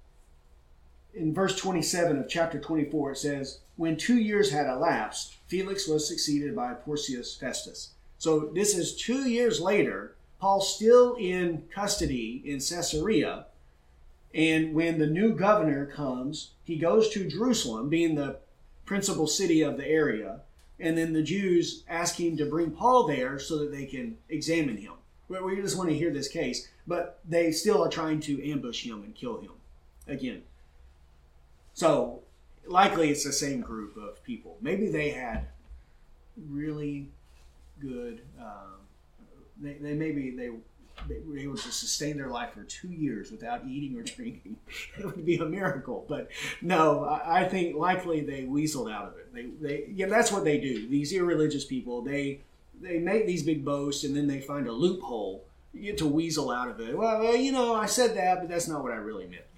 in verse twenty-seven of chapter twenty-four, it says, "When two years had elapsed, Felix was succeeded by Porcius Festus." So this is two years later. Paul's still in custody in Caesarea. And when the new governor comes, he goes to Jerusalem, being the principal city of the area. And then the Jews ask him to bring Paul there so that they can examine him. We just want to hear this case, but they still are trying to ambush him and kill him again. So likely it's the same group of people. Maybe they had really good... Um, They, they maybe they, they were able to sustain their life for two years without eating or drinking. It would be a miracle. But no, I, I think likely they weaseled out of it. They, they, yeah, that's what they do. These irreligious people, they they make these big boasts and then they find a loophole you get to weasel out of it. Well, well, you know, I said that, but that's not what I really meant.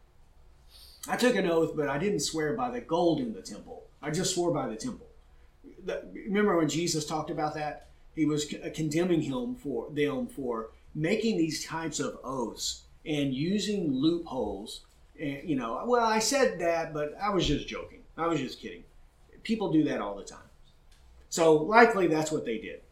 I took an oath, but I didn't swear by the gold in the temple. I just swore by the temple. The, remember when Jesus talked about that? He was condemning him for them for making these types of oaths and using loopholes. And, you know, well, I said that, but I was just joking. I was just kidding. People do that all the time. So likely that's what they did.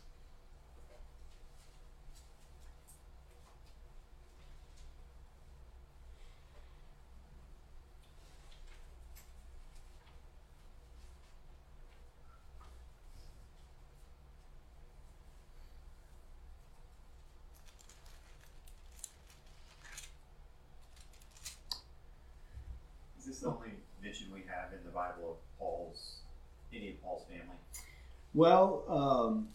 Is this the only mention we have in the Bible of Paul's, any of Paul's family? Well, um,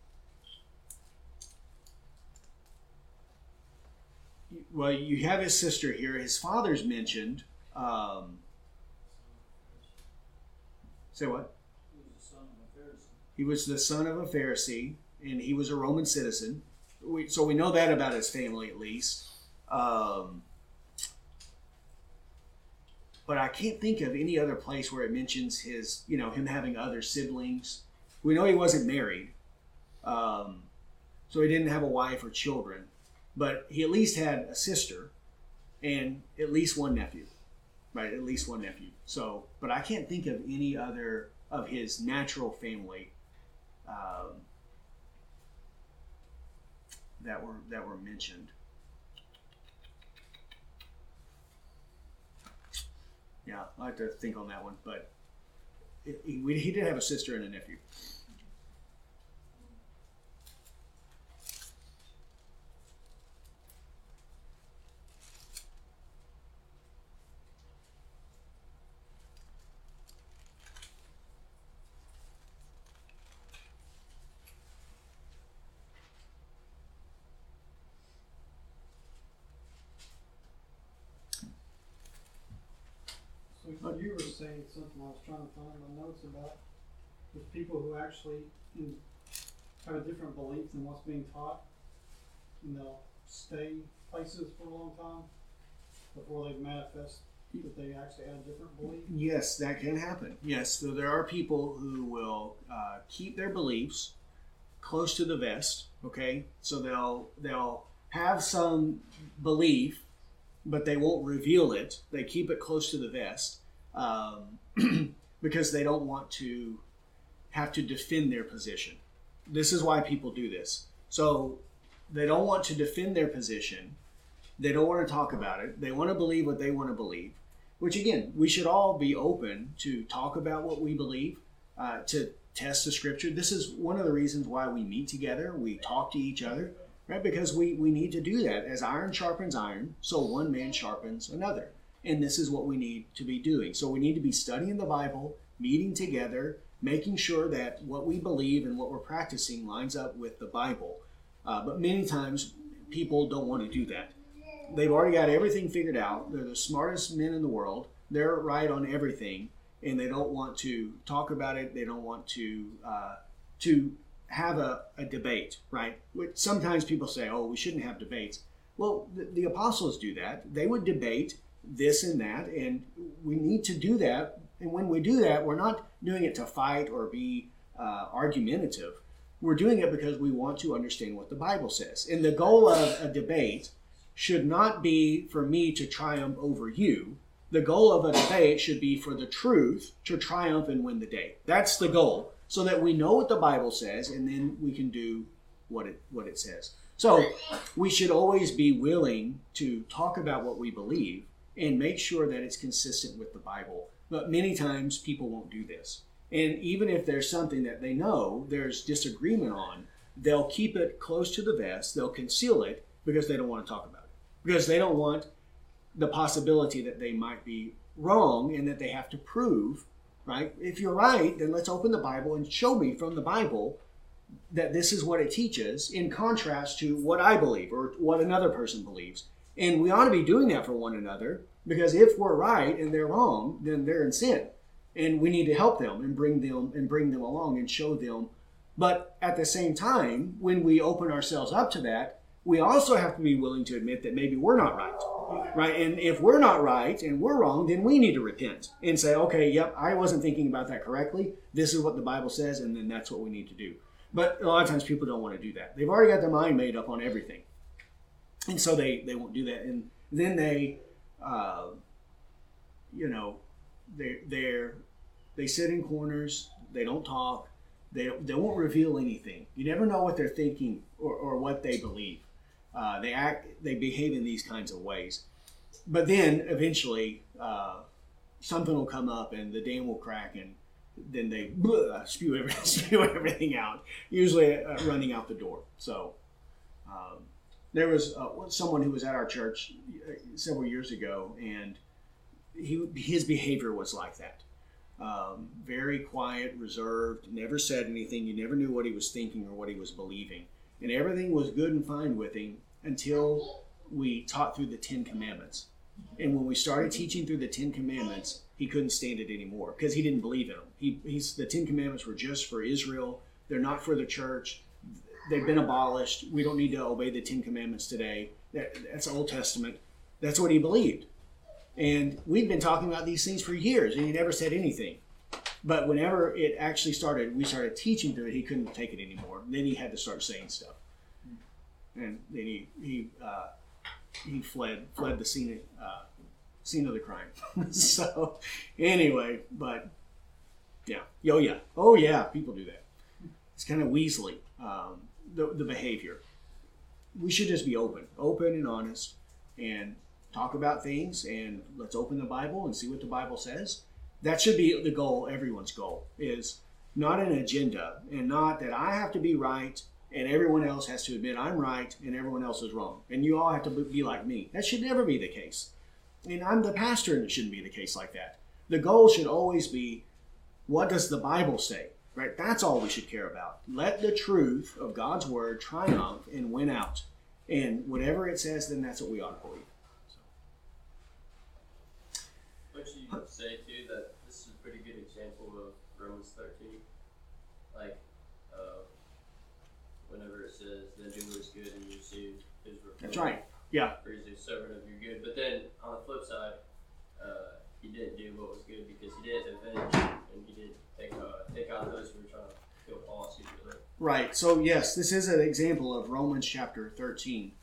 well, you have his sister here. His father's mentioned. Um, say what? He was the son of a Pharisee, and he was a Roman citizen. We, so we know that about his family, at least. Um, but I can't think of any other place where it mentions his, you know, him having other siblings. We know he wasn't married, um, so he didn't have a wife or children. But he at least had a sister, and at least one nephew, right? At least one nephew. So, but I can't think of any other of his natural family um, that were that were mentioned. Yeah, I have to think on that one, but it, he, we, he did have a sister and a nephew. So you were saying something I was trying to find my notes about, with people who actually in, have a different belief than what's being taught, and they'll stay places for a long time before they manifest that they actually had a different belief. Yes, that can happen. Yes, so there are people who will uh, keep their beliefs close to the vest. Okay, so they'll they'll have some belief, but they won't reveal it. They keep it close to the vest um, because they don't want to have to defend their position. This is why people do this. So they don't want to defend their position. They don't want to talk about it. They want to believe what they want to believe, which again, we should all be open to talk about what we believe, uh, to test the scripture. This is one of the reasons why we meet together. We talk to each other. Right, because we, we need to do that. As iron sharpens iron, so one man sharpens another. And this is what we need to be doing. So we need to be studying the Bible, meeting together, making sure that what we believe and what we're practicing lines up with the Bible. Uh, but many times, people don't want to do that. They've already got everything figured out. They're the smartest men in the world. They're right on everything. And they don't want to talk about it. They don't want to uh, to... have a, a debate, right? Which sometimes people say, oh, we shouldn't have debates. Well, the, the apostles do that. They would debate this and that, and we need to do that. And when we do that, we're not doing it to fight or be uh, argumentative. We're doing it because we want to understand what the Bible says. And the goal of a debate should not be for me to triumph over you. The goal of a debate should be for the truth to triumph and win the day. That's the goal. So that we know what the Bible says, and then we can do what it what it says. So we should always be willing to talk about what we believe and make sure that it's consistent with the Bible. But many times people won't do this. And even if there's something that they know there's disagreement on, they'll keep it close to the vest, they'll conceal it because they don't want to talk about it. Because they don't want the possibility that they might be wrong and that they have to prove. Right? If you're right, then let's open the Bible and show me from the Bible that this is what it teaches in contrast to what I believe or what another person believes. And we ought to be doing that for one another, because if we're right and they're wrong, then they're in sin. And we need to help them and bring them and bring them along and show them. But at the same time, when we open ourselves up to that, we also have to be willing to admit that maybe we're not right, right? And if we're not right and we're wrong, then we need to repent and say, okay, yep, I wasn't thinking about that correctly. This is what the Bible says, and then that's what we need to do. But a lot of times people don't want to do that. They've already got their mind made up on everything. And so they, they won't do that. And then they, uh, you know, they they're, they sit in corners. They don't talk. They, they won't reveal anything. You never know what they're thinking or, or what they believe. Uh, they act, they behave in these kinds of ways. But then eventually uh, something will come up and the dam will crack, and then they blah, spew, every, spew everything out, usually uh, running out the door. So um, there was uh, someone who was at our church several years ago, and he, his behavior was like that. Um, very quiet, reserved, never said anything. You never knew what he was thinking or what he was believing. And everything was good and fine with him until we taught through the Ten Commandments. And when we started teaching through the Ten Commandments, he couldn't stand it anymore because he didn't believe in them. He, he's, the Ten Commandments were just for Israel. They're not for the church. They've been abolished. We don't need to obey the Ten Commandments today. That, that's Old Testament. That's what he believed. And we've been talking about these things for years, and he never said anything. But whenever it actually started, we started teaching through it, he couldn't take it anymore. Then he had to start saying stuff. And then he, he uh, he fled fled the scene uh, scene of the crime. So anyway, but yeah, oh yeah, oh yeah, people do that. It's kind of Weasley, um, the the behavior. We should just be open, open and honest, and talk about things. And let's open the Bible and see what the Bible says. That should be the goal. Everyone's goal is not an agenda, and not that I have to be right and everyone else has to admit I'm right and everyone else is wrong, and you all have to be like me. That should never be the case. And I'm the pastor, and it shouldn't be the case like that. The goal should always be, what does the Bible say? Right? That's all we should care about. Let the truth of God's word triumph and win out. And whatever it says, then that's what we ought to believe. Would you say, too, that this is a pretty good example of Romans thirteen? Like, uh, whenever it says, the doer is good and you receive his reward. That's right. Yeah. For he's a servant of your good. But then, on the flip side, uh, he didn't do what was good because he didn't avenge and he didn't take, uh, take out those who were trying to kill Paul secretly. Right. So, yes, this is an example of Romans chapter thirteen.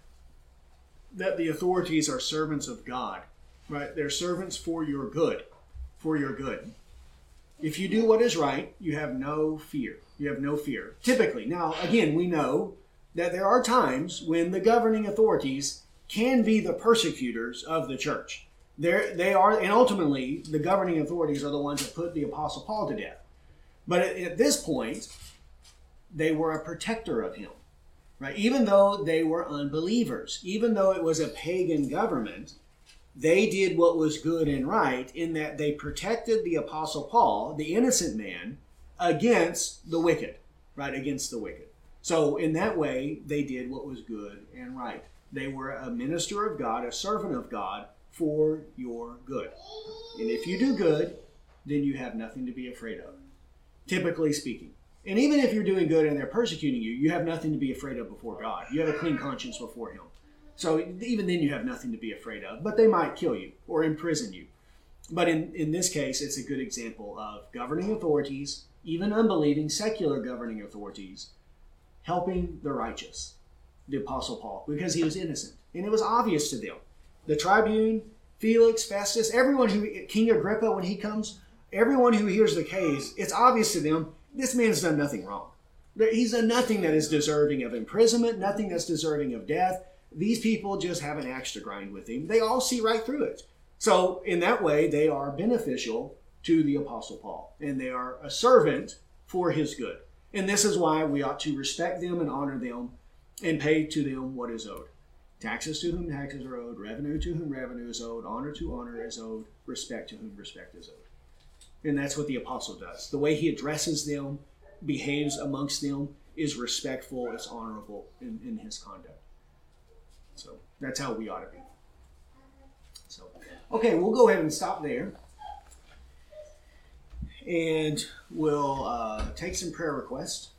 That the authorities are servants of God. Right? They're servants for your good. For your good. If you do what is right, you have no fear. You have no fear. Typically. Now, again, we know that there are times when the governing authorities can be the persecutors of the church. They're, they are, and ultimately, the governing authorities are the ones that put the Apostle Paul to death. But at, at this point, they were a protector of him. Right? Even though they were unbelievers, even though it was a pagan government, they did what was good and right in that they protected the Apostle Paul, the innocent man, against the wicked, right? Against the wicked. So in that way, they did what was good and right. They were a minister of God, a servant of God for your good. And if you do good, then you have nothing to be afraid of, typically speaking. And even if you're doing good and they're persecuting you, you have nothing to be afraid of before God. You have a clean conscience before him. So even then you have nothing to be afraid of, but they might kill you or imprison you. But in, in this case, it's a good example of governing authorities, even unbelieving secular governing authorities, helping the righteous, the Apostle Paul, because he was innocent. And it was obvious to them. The tribune, Felix, Festus, everyone who, King Agrippa, when he comes, everyone who hears the case, it's obvious to them, this man's done nothing wrong. He's done nothing that is deserving of imprisonment, nothing that's deserving of death. These people just have an axe to grind with him. They all see right through it. So in that way, they are beneficial to the Apostle Paul, and they are a servant for his good. And this is why we ought to respect them and honor them and pay to them what is owed. Taxes to whom taxes are owed, revenue to whom revenue is owed, honor to honor is owed, respect to whom respect is owed. And that's what the apostle does. The way he addresses them, behaves amongst them, is respectful, it's honorable in, in his conduct. So that's how we ought to be. So, okay, we'll go ahead and stop there. And we'll uh, take some prayer requests.